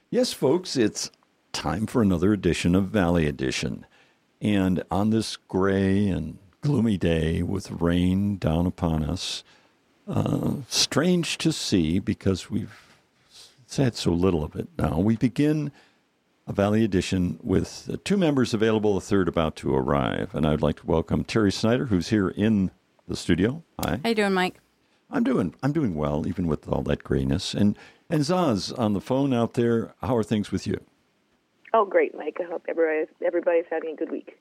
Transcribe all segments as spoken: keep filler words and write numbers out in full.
Yes, folks, it's time for another edition of Valley Edition. And on this gray and gloomy day with rain down upon us, uh, strange to see because we've had so little of it now, we begin a Valley Edition with uh, two members available, a third about to arrive. And I'd like to welcome Terry Snyder, who's here in the studio. Hi. How you doing, Mike? I'm doing I'm doing well, even with all that grayness. And and Zaz on the phone out there, how are things with you? Oh, great, Mike. I hope everybody, everybody's having a good week.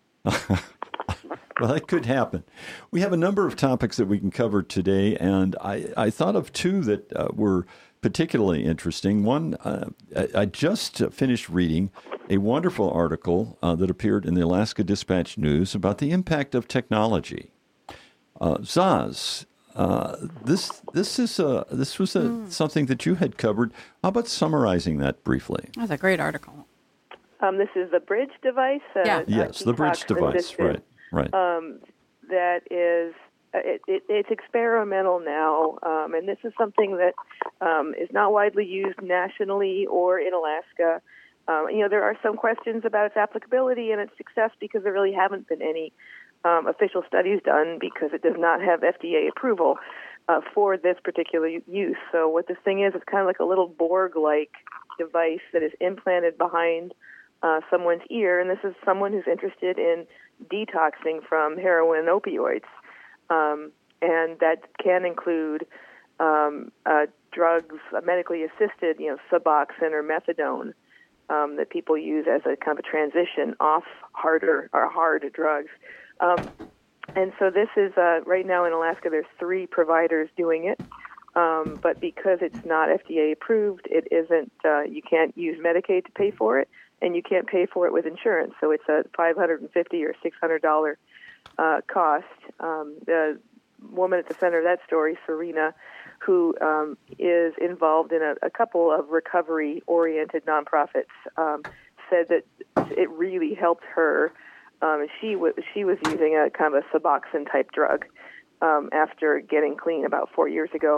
Well, that could happen. We have a number of topics that we can cover today, and I, I thought of two that uh, were particularly interesting. One, uh, I, I just finished reading a wonderful article uh, that appeared in the Alaska Dispatch News about the impact of technology. Uh, Zaz, uh, this this is a, this was a, mm. something that you had covered. How about summarizing that briefly? That's a great article. Um, this is the Bridge device. Uh, yeah. Uh, yes, the Bridge device. Right. Right. Um, that is, uh, it, it, it's experimental now, um, and this is something that um, is not widely used nationally or in Alaska. Um, you know, there are some questions about its applicability and its success because there really haven't been any um, official studies done because it does not have F D A approval uh, for this particular use. So what this thing is, it's kind of like a little Borg-like device that is implanted behind uh, someone's ear, and this is someone who's interested in detoxing from heroin and opioids, um, and that can include um, uh, drugs, uh, medically assisted, you know, Suboxone or methadone um, that people use as a kind of a transition off harder or hard drugs. Um, and so this is uh, right now in Alaska. There's three providers doing it, um, but because it's not F D A approved, it isn't. Uh, you can't use Medicaid to pay for it. And you can't pay for it with insurance, so it's a five hundred fifty dollars or six hundred dollars uh, cost. Um, the woman at the center of that story, Serena, who um, is involved in a, a couple of recovery-oriented nonprofits, um, said that it really helped her. Um, she w- she was using a kind of a Suboxone-type drug um, after getting clean about four years ago.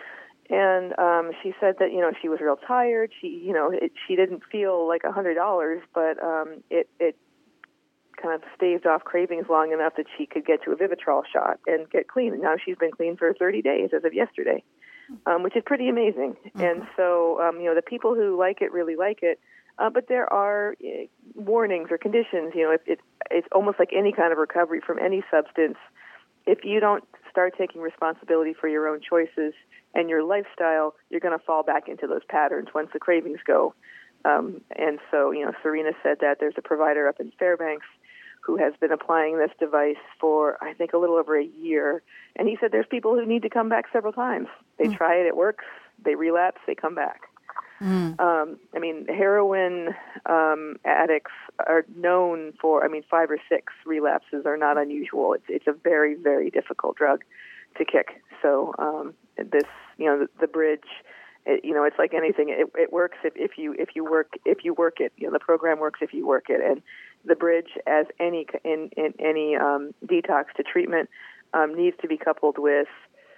And um, she said that, you know, she was real tired. She, you know, it, she didn't feel like one hundred dollars, but um, it, it kind of staved off cravings long enough that she could get to a Vivitrol shot and get clean. And now she's been clean for thirty days as of yesterday, um, which is pretty amazing. Mm-hmm. And so, um, you know, the people who like it really like it. Uh, but there are uh, warnings or conditions. You know, it, it, it's almost like any kind of recovery from any substance. If you don't start taking responsibility for your own choices and your lifestyle, you're going to fall back into those patterns once the cravings go. Um, and so, you know, Serena said that there's a provider up in Fairbanks who has been applying this device for, I think, a little over a year. And he said there's people who need to come back several times. They mm. try it, it works, they relapse, they come back. Mm. Um, I mean, heroin um, addicts are known for, I mean, five or six relapses are not unusual. It's, it's a very, very difficult drug to kick. So um, this, you know, the, the bridge, it, you know, it's like anything. It, it works if, if you if you work if you work it. You know, the program works if you work it. And the bridge, as any in, in any um, detox to treatment, um, needs to be coupled with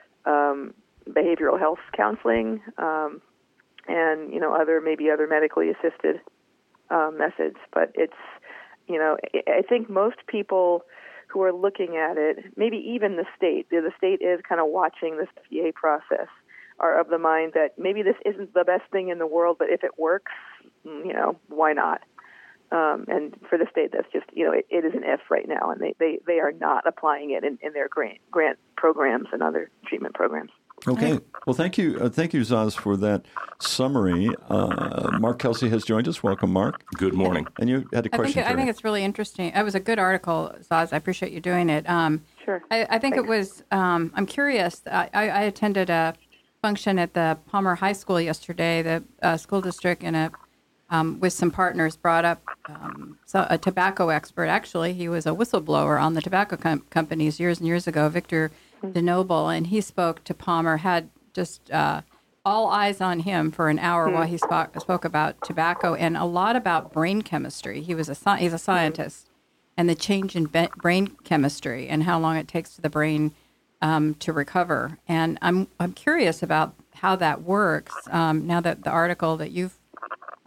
um, behavioral health counseling. Um, and, you know, other maybe other medically assisted um, methods. But it's, you know, I think most people who are looking at it, maybe even the state, the state is kind of watching this F D A process, are of the mind that maybe this isn't the best thing in the world, but if it works, you know, why not? Um, and for the state, that's just, you know, it, it is an if right now, and they, they, they are not applying it in, in their grant, grant programs and other treatment programs. Okay. Well, thank you. Uh, thank you, Zaz, for that summary. Uh, Mark Kelsey has joined us. Welcome, Mark. Good morning. And you had a question. I think, for I think it's really interesting. It was a good article, Zaz. I appreciate you doing it. Um, sure. I, I think Thanks. it was, um, I'm curious. I, I attended a function at the Palmer High School yesterday. The uh, school district and a Um, with some partners, brought up um, so a tobacco expert. Actually, he was a whistleblower on the tobacco com- companies years and years ago, Victor DeNoble, and he spoke to Palmer, had just uh, all eyes on him for an hour mm-hmm. while he spoke, spoke about tobacco and a lot about brain chemistry. He was a sci- he's a scientist, mm-hmm. and the change in be- brain chemistry and how long it takes for the brain um, to recover. And I'm I'm curious about how that works. Um, now that the article that you've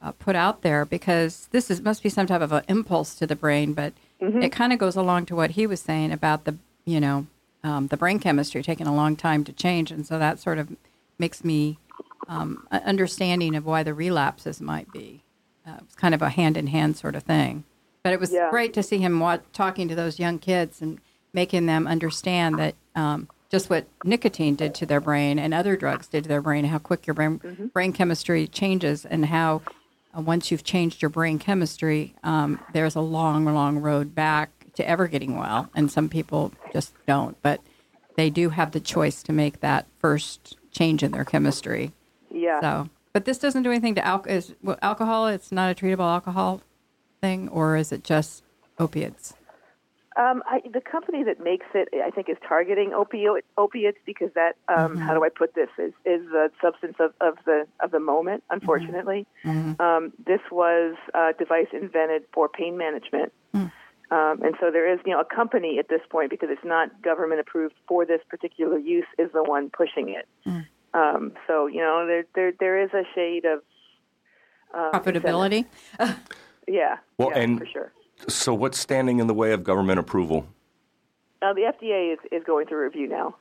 uh, put out there, because this is must be some type of an impulse to the brain, but mm-hmm. it kind of goes along to what he was saying about the, you know, um, the brain chemistry taking a long time to change. And so that sort of makes me um, understanding of why the relapses might be. Uh, it's kind of a hand-in-hand sort of thing. But it was yeah. great to see him wa- talking to those young kids and making them understand that um, just what nicotine did to their brain and other drugs did to their brain, how quick your brain, mm-hmm. brain chemistry changes, and how uh, once you've changed your brain chemistry, um, there's a long, long road back to ever getting well. And some people just don't. But they do have the choice to make that first change in their chemistry. Yeah. So, but this doesn't do anything to al- is, well, alcohol. It's not a treatable alcohol thing, or is it just opiates? Um, I, the company that makes it, I think, is targeting opioid, opiates because that, um, mm-hmm. how do I put this, is, is the substance of, of the of the moment, unfortunately. Mm-hmm. Um, this was a device invented for pain management. Mm. Um, and so there is, you know, a company at this point, because it's not government approved for this particular use, is the one pushing it. Mm. Um, so, you know, there there there is a shade of uh, profitability. yeah, well, yeah, and for sure. So what's standing in the way of government approval? Uh, the F D A is, is going through review now.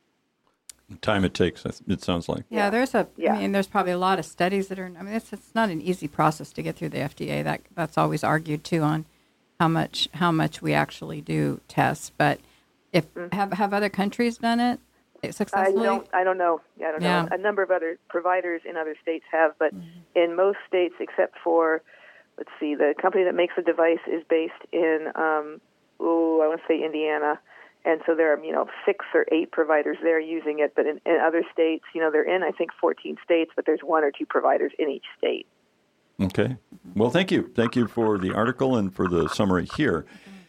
Time it takes, it sounds like. Yeah, there's a. Yeah. I mean, there's probably a lot of studies that are. I mean, it's it's not an easy process to get through the F D A. That that's always argued too on how much how much we actually do tests. But if mm-hmm. have have other countries done it successfully? I don't. I don't know. Yeah, I don't yeah. know. A number of other providers in other states have, but mm-hmm. in most states, except for, let's see, the company that makes the device is based in, um, oh, I want to say Indiana, and so there are, you know, six or eight providers there using it. But in, in other states, you know, they're in, I think, fourteen states, but there's one or two providers in each state. Okay. Well, thank you. Thank you for the article and for the summary here.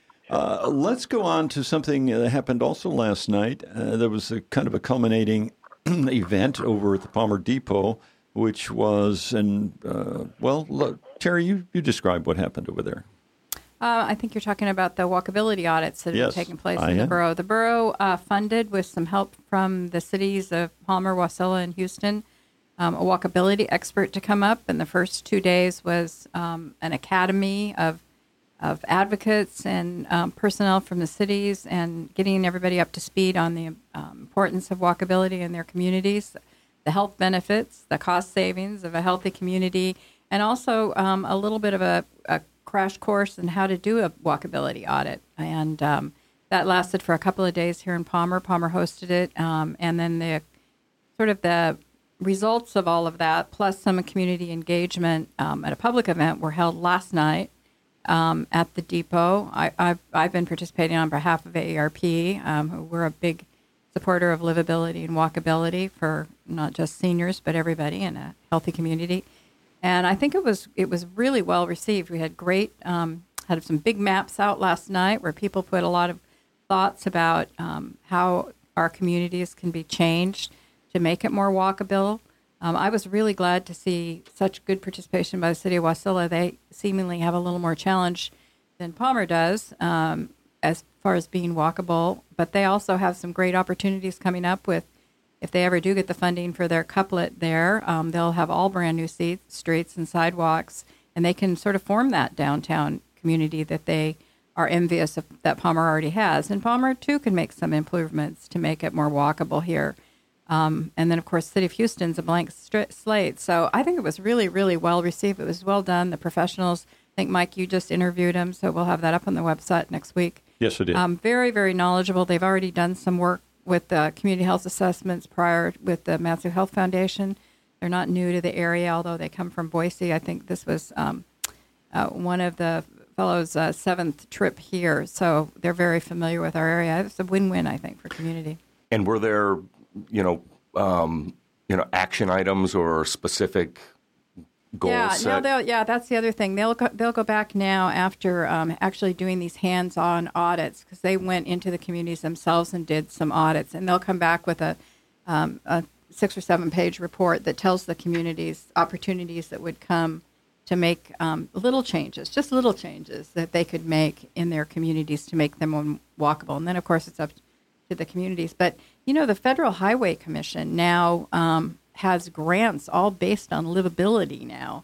Uh, let's go on to something that happened also last night. Uh, there was a kind of a culminating event over at the Palmer Depot, which was, and uh, well, look, Terry, you, you describe what happened over there. Uh, I think you're talking about the walkability audits that yes, have taken place I in the am. borough. The borough uh, funded, with some help from the cities of Palmer, Wasilla, and Houston, um, a walkability expert to come up. And the first two days was um, an academy of of advocates and um, personnel from the cities, and getting everybody up to speed on the um, importance of walkability in their communities, the health benefits, the cost savings of a healthy community, and also um, a little bit of a, a crash course on how to do a walkability audit. And um, that lasted for a couple of days here in Palmer. Palmer hosted it, um, and then the sort of the results of all of that, plus some community engagement um, at a public event, were held last night. Um, at the depot. I, I've, I've been participating on behalf of A A R P. Um, we're a big supporter of livability and walkability for not just seniors, but everybody in a healthy community. And I think it was it was really well received. We had great, um, had some big maps out last night where people put a lot of thoughts about um, how our communities can be changed to make it more walkable. Um, I was really glad to see such good participation by the city of Wasilla. They seemingly have a little more challenge than Palmer does um, as far as being walkable, but they also have some great opportunities coming up with, if they ever do get the funding for their couplet there, um, they'll have all brand new seats, streets and sidewalks, and they can sort of form that downtown community that they are envious of, that Palmer already has. And Palmer, too, can make some improvements to make it more walkable here. Um, and then, of course, City of Houston's a blank st- slate. So I think it was really, really well received. It was well done. The professionals, I think, Mike, you just interviewed him, so we'll have that up on the website next week. Yes, it did. Um, very, very knowledgeable. They've already done some work with uh, community health assessments prior with the Matthew Health Foundation. They're not new to the area, although they come from Boise. I think this was um, uh, one of the fellows' uh, seventh trip here. So they're very familiar with our area. It's a win-win, I think, for community. And were there, you know, um, you know, action items or specific goals yeah, set? No, they'll, yeah, that's the other thing. They'll go, they'll go back now after um, actually doing these hands-on audits, because they went into the communities themselves and did some audits, and they'll come back with a, um, a six or seven page report that tells the communities opportunities that would come to make um, little changes, just little changes that they could make in their communities to make them more walkable. And then, of course, it's up to the communities. But, you know, the Federal Highway Commission now um, has grants all based on livability now.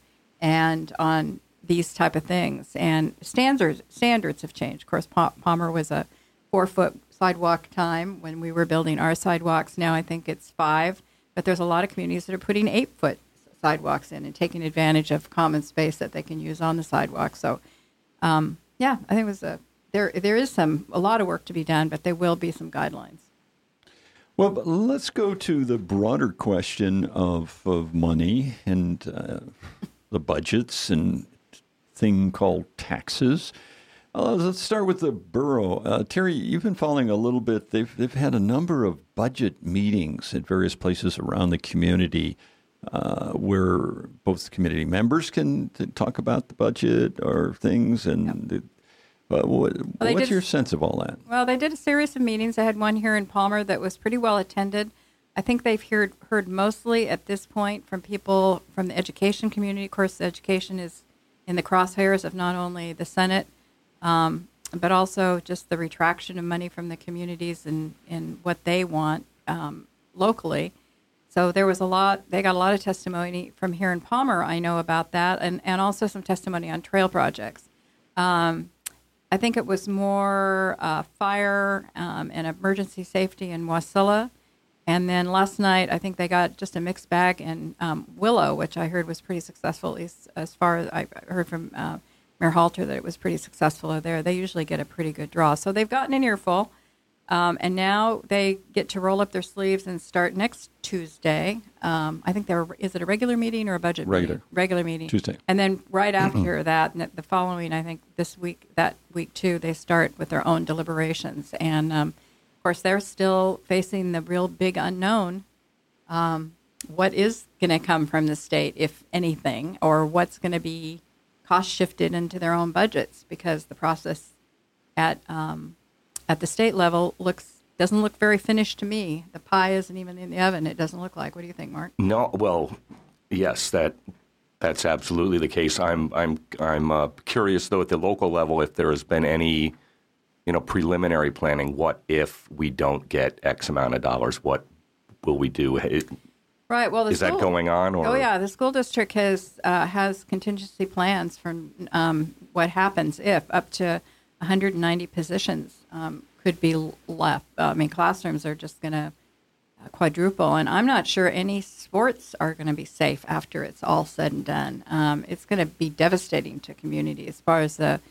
and on these type of things. And standards standards have changed. Of course, Palmer was a four-foot sidewalk time when we were building our sidewalks. Now I think it's five, but there's a lot of communities that are putting eight-foot sidewalks in and taking advantage of common space that they can use on the sidewalk. So, um, yeah, I think it was a there. There is some a lot of work to be done, but there will be some guidelines. Well, but let's go to the broader question of, of money and uh, the budgets and thing called taxes. Uh, let's start with the borough. Uh, Terry, you've been following a little bit. They've they've had a number of budget meetings at various places around the community uh, where both community members can talk about the budget or things. And yep. the, uh, what, well, what's your sense of all that? Well, they did a series of meetings. I had one here in Palmer that was pretty well attended. I think they've heard heard mostly at this point from people from the education community. Of course, education is in the crosshairs of not only the Senate, um, but also just the retraction of money from the communities and, and what they want um, locally. So there was a lot, they got a lot of testimony from here in Palmer, I know about that, and, and also some testimony on trail projects. Um, I think it was more uh, fire um, and emergency safety in Wasilla. And then last night, I think they got just a mixed bag in um, Willow, which I heard was pretty successful, at least as far as I heard from uh, Mayor Halter that it was pretty successful there. They usually get a pretty good draw. So they've gotten an earful, um, and now they get to roll up their sleeves and start next Tuesday. Um, I think there is it a regular meeting or a budget regular. meeting? Regular meeting. Tuesday. And then right after that, the following, I think this week, that week too, they start with their own deliberations. And um, of course, they're still facing the real big unknown. Um, what is going to come from the state, if anything, or what's going to be cost shifted into their own budgets? Because the process at um, at the state level looks doesn't look very finished to me. The pie isn't even in the oven. It doesn't look like. What do you think, Mark? No, well, yes, that that's absolutely the case. I'm I'm I'm uh, curious though at the local level if there has been any, you know, preliminary planning. What if we don't get X amount of dollars? What will we do? It, right. Well, the is school, that going on? Or? Oh yeah, the school district has uh, has contingency plans for um, what happens if up to one hundred ninety positions um, could be left. Uh, I mean, classrooms are just going to quadruple, and I'm not sure any sports are going to be safe after it's all said and done. Um, it's going to be devastating to community as far as the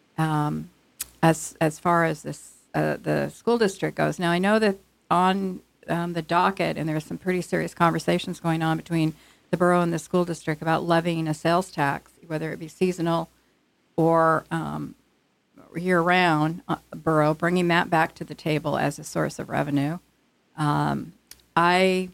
um, as as far as this uh, the school district goes. Now, I know that on um, the docket, and there's some pretty serious conversations going on between the borough and the school district about levying a sales tax, whether it be seasonal or um, year-round. Uh, borough bringing that back to the table as a source of revenue. Um, I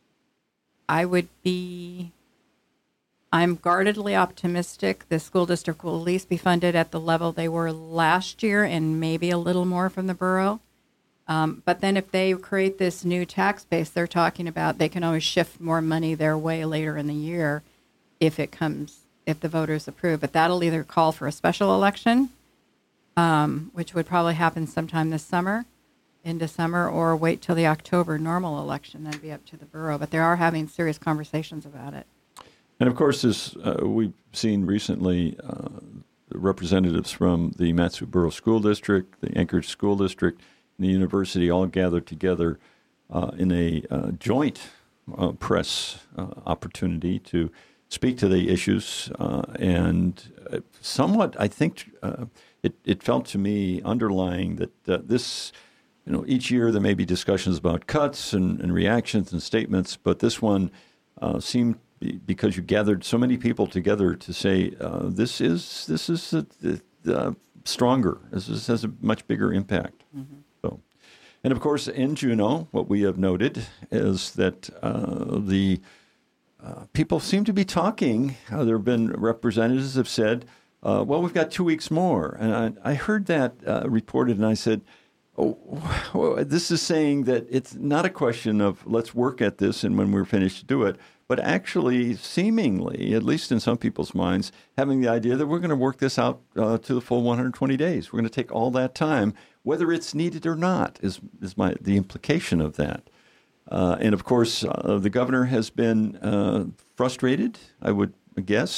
I would be. I'm guardedly optimistic the school district will at least be funded at the level they were last year and maybe a little more from the borough. Um, but then if they create this new tax base they're talking about, they can always shift more money their way later in the year if it comes, if the voters approve. But that'll either call for a special election, um, which would probably happen sometime this summer, into summer, or wait till the October normal election. That'd be up to the borough. But they are having serious conversations about it. And of course, as uh, we've seen recently, uh, representatives from the Mat-Su Borough School District, the Anchorage School District, and the university all gathered together uh, in a uh, joint uh, press uh, opportunity to speak to the issues. Uh, and uh, somewhat, I think, uh, it, it felt to me underlying that uh, this, you know, each year there may be discussions about cuts and, and reactions and statements, but this one uh, seemed because you gathered so many people together to say uh, this is this is uh, uh, stronger. This is, has a much bigger impact. Mm-hmm. So, and of course, in Juneau, what we have noted is that uh, the uh, people seem to be talking. Uh, there have been representatives have said, uh, "Well, we've got two weeks more," and I, I heard that uh, reported, and I said, "Oh, well, this is saying that it's not a question of let's work at this and when we're finished do it." But actually, seemingly, at least in some people's minds, having the idea that we're going to work this out uh, to the full one hundred twenty days. We're going to take all that time, whether it's needed or not, is is my the implication of that. Uh, and of course, uh, the governor has been uh, frustrated, I would guess,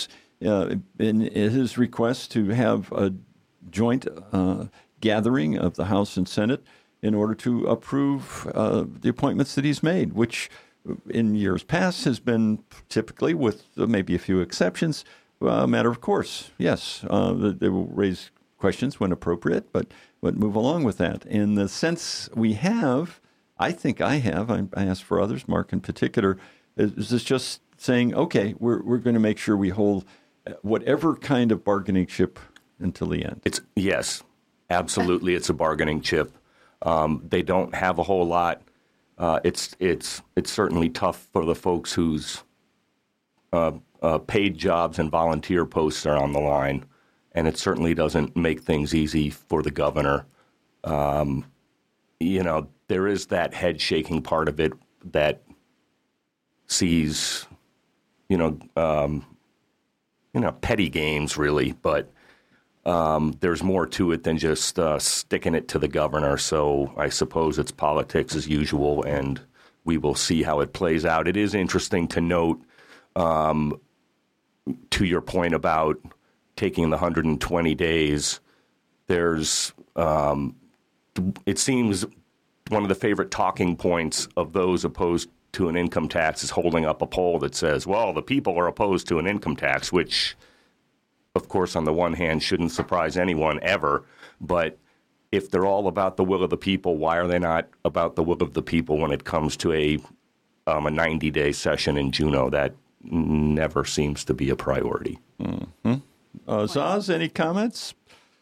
uh, in his request to have a joint uh, gathering of the House and Senate in order to approve uh, the appointments that he's made, which in years past has been typically, with maybe a few exceptions, a matter of course. Yes, uh, they will raise questions when appropriate, but, but move along with that. In the sense we have, I think I have, I, I asked for others, Mark in particular, is, is this just saying, okay, we're, we're going to make sure we hold whatever kind of bargaining chip until the end? It's yes, absolutely. It's a bargaining chip. Um, they don't have a whole lot. Uh, it's it's it's certainly tough for the folks whose uh, uh, paid jobs and volunteer posts are on the line, and it certainly doesn't make things easy for the governor. Um, you know, there is that head shaking part of it that sees, you know, um, you know, petty games really, but. Um, there's more to it than just uh, sticking it to the governor. So I suppose it's politics as usual, and we will see how it plays out. It is interesting to note, um, to your point about taking the one hundred twenty days, there's, um, it seems one of the favorite talking points of those opposed to an income tax is holding up a poll that says, well, the people are opposed to an income tax, which... of course, on the one hand, shouldn't surprise anyone ever. But if they're all about the will of the people, why are they not about the will of the people when it comes to a um, a ninety-day session in Juneau? That never seems to be a priority. Mm-hmm. Uh, Zaz, any comments?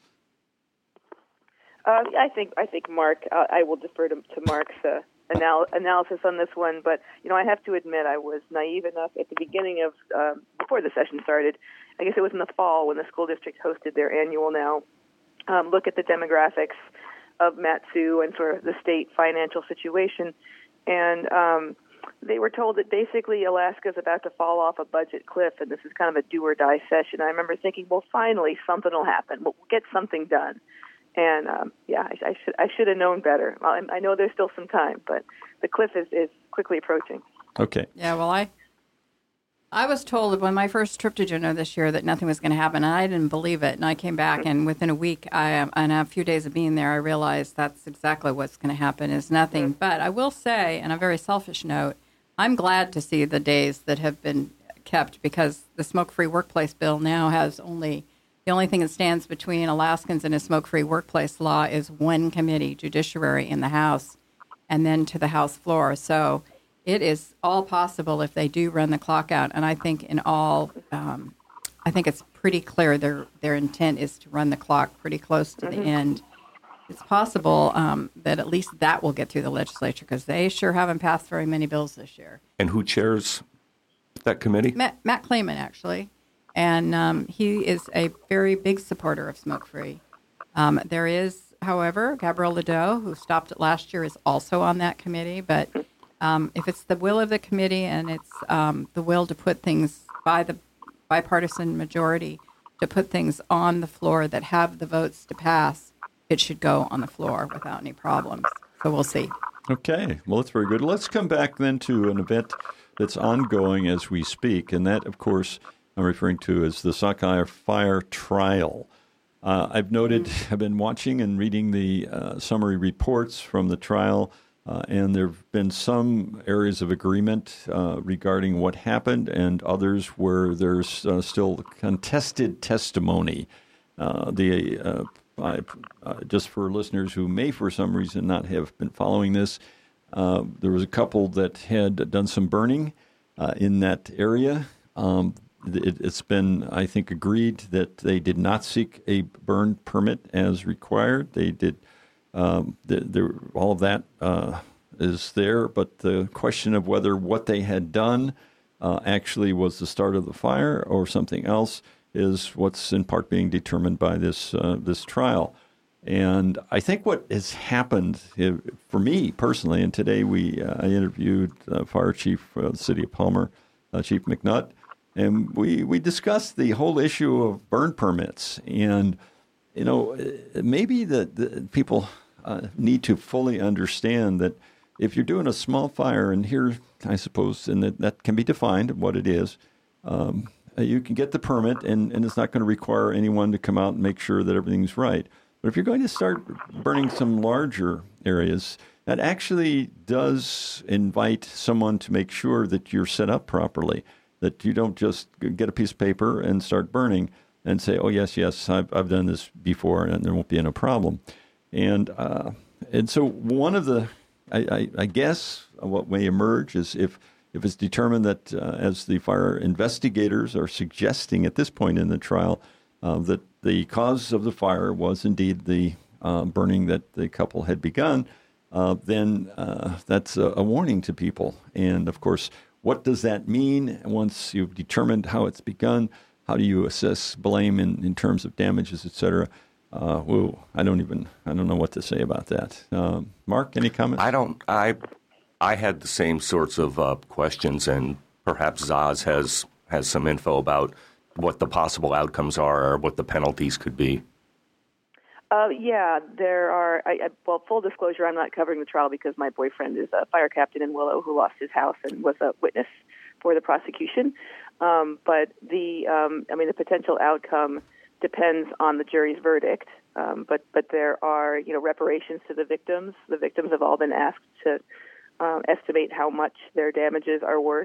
Uh, I think I think Mark. Uh, I will defer to, to Mark's uh, anal- analysis on this one. But you know, I have to admit, I was naive enough at the beginning of um, before the session started. I guess it was in the fall when the school district hosted their annual now um, look at the demographics of Mat-Su and sort of the state financial situation. And um, they were told that basically Alaska is about to fall off a budget cliff, and this is kind of a do-or-die session. I remember thinking, well, finally, something will happen. We'll get something done. And, um, yeah, I, I should I should have known better. Well, I, I know there's still some time, but the cliff is, is quickly approaching. Okay. Yeah, well, I... I was told when my first trip to Juneau this year that nothing was going to happen, and I didn't believe it. And I came back, and within a week, I and a few days of being there, I realized that's exactly what's going to happen is nothing. But I will say, on a very selfish note, I'm glad to see the days that have been kept because the smoke-free workplace bill now has only the only thing that stands between Alaskans and a smoke-free workplace law is one committee, judiciary, in the House, and then to the House floor. So. It is all possible if they do run the clock out, and I think in all, um, I think it's pretty clear their their intent is to run the clock pretty close to mm-hmm. the end. It's possible um, that at least that will get through the legislature because they sure haven't passed very many bills this year. And who chairs that committee? Matt, Matt Clayman, actually, and um, he is a very big supporter of smoke-free. Um, there is, however, Gabrielle Ledoux, who stopped it last year, is also on that committee, but. Um, if it's the will of the committee and it's um, the will to put things by the bipartisan majority to put things on the floor that have the votes to pass, it should go on the floor without any problems. So we'll see. Okay. Well, that's very good. Let's come back then to an event that's ongoing as we speak, and that, of course, I'm referring to as the Sockeye Fire Trial. Uh, I've noted, I've been watching and reading the uh, summary reports from the trial. Uh, and there have been some areas of agreement uh, regarding what happened and others where there's uh, still contested testimony. Uh, the uh, I, uh, just for listeners who may for some reason not have been following this, uh, there was a couple that had done some burning uh, in that area. Um, it, it's been, I think, agreed that they did not seek a burn permit as required. They did. Um, the, the, all of that uh, is there, but the question of whether what they had done uh, actually was the start of the fire or something else is what's in part being determined by this uh, this trial. And I think what has happened if, for me personally, and today we uh, I interviewed uh, Fire Chief of the City of Palmer, uh, Chief McNutt, and we we discussed the whole issue of burn permits and. You know, maybe the, the people uh, need to fully understand that if you're doing a small fire, and here, I suppose, and that, that can be defined what it is, um, uh, you can get the permit, and, and it's not going to require anyone to come out and make sure that everything's right. But if you're going to start burning some larger areas, that actually does invite someone to make sure that you're set up properly, that you don't just get a piece of paper and start burning and say, oh, yes, yes, I've, I've done this before, and there won't be no problem. And uh, and so one of the, I, I, I guess what may emerge is if, if it's determined that, uh, as the fire investigators are suggesting at this point in the trial, uh, that the cause of the fire was indeed the uh, burning that the couple had begun, uh, then uh, that's a, a warning to people. And, of course, what does that mean once you've determined how it's begun? How do you assess blame in, in terms of damages, et cetera? Uh, whoa, I don't even, I don't know what to say about that. Um, Mark, any comments? I don't, I I had the same sorts of uh, questions, and perhaps Zaz has, has some info about what the possible outcomes are or what the penalties could be. Uh, yeah, there are. I, I, well, full disclosure, I'm not covering the trial because my boyfriend is a fire captain in Willow who lost his house and was a witness for the prosecution. Um, but the, um, I mean, the potential outcome depends on the jury's verdict. Um, but but there are, you know, reparations to the victims. The victims have all been asked to um, estimate how much their damages are worth.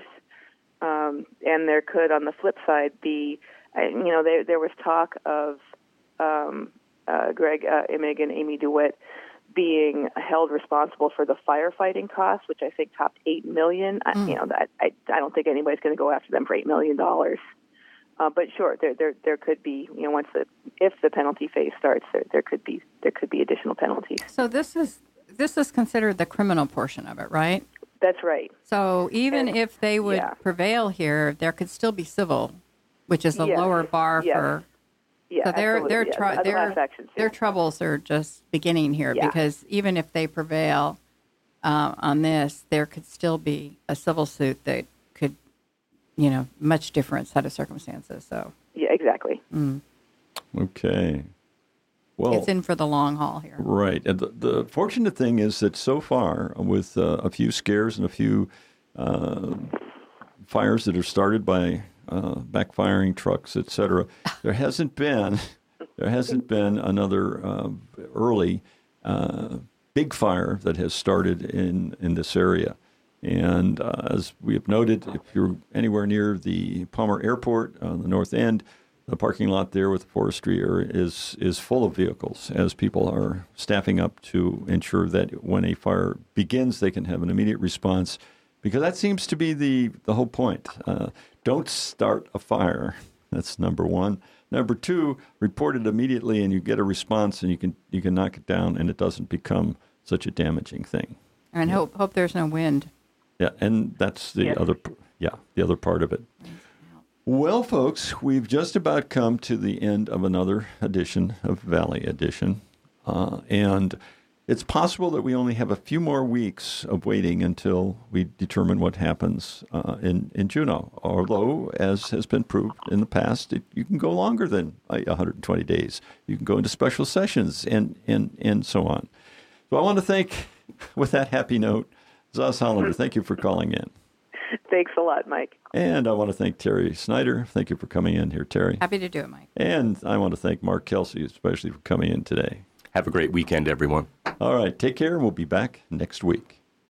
Um, and there could, on the flip side, be, you know, there there was talk of um, uh, Greg uh, Immig and Amy DeWitt being held responsible for the firefighting costs, which I think topped eight million. Mm. I, you know, that I I don't think anybody's going to go after them for eight million dollars. Uh, but sure, there there there could be, you know, once the if the penalty phase starts, there there could be there could be additional penalties. So this is this is considered the criminal portion of it, right? That's right. So even and, if they would yeah. prevail here, there could still be civil, which is a yes. lower bar yes. for. Yeah, so their their yes. tr- their, actions, their yeah. troubles are just beginning here yeah. because even if they prevail uh, on this, there could still be a civil suit that could, you know, much different set of circumstances. So yeah, exactly. Mm. Okay. Well, it's in for the long haul here. Right. And the, the fortunate thing is that so far, with uh, a few scares and a few uh, fires that are started by uh, backfiring trucks, et cetera, there hasn't been there hasn't been another uh, early uh, big fire that has started in, in this area. And uh, as we have noted, if you're anywhere near the Palmer Airport on the north end, the parking lot there with the forestry area is is full of vehicles as people are staffing up to ensure that when a fire begins, they can have an immediate response, because that seems to be the, the whole point. Uh, don't start a fire. That's number one. Number two, report it immediately and you get a response and you can you can knock it down and it doesn't become such a damaging thing. And yeah. hope hope there's no wind. Yeah, and that's the yes. other yeah the other part of it. Well, folks, we've just about come to the end of another edition of Valley Edition. Uh, and it's possible that we only have a few more weeks of waiting until we determine what happens uh, in, in Juneau. Although, as has been proved in the past, it, you can go longer than uh, one hundred twenty days. You can go into special sessions and, and, and so on. So I want to thank, with that happy note, Zaz Hollander. Thank you for calling in. Thanks a lot, Mike. And I want to thank Terry Snyder. Thank you for coming in here, Terry. Happy to do it, Mike. And I want to thank Mark Kelsey, especially for coming in today. Have a great weekend, everyone. All right. Take care, and we'll be back next week.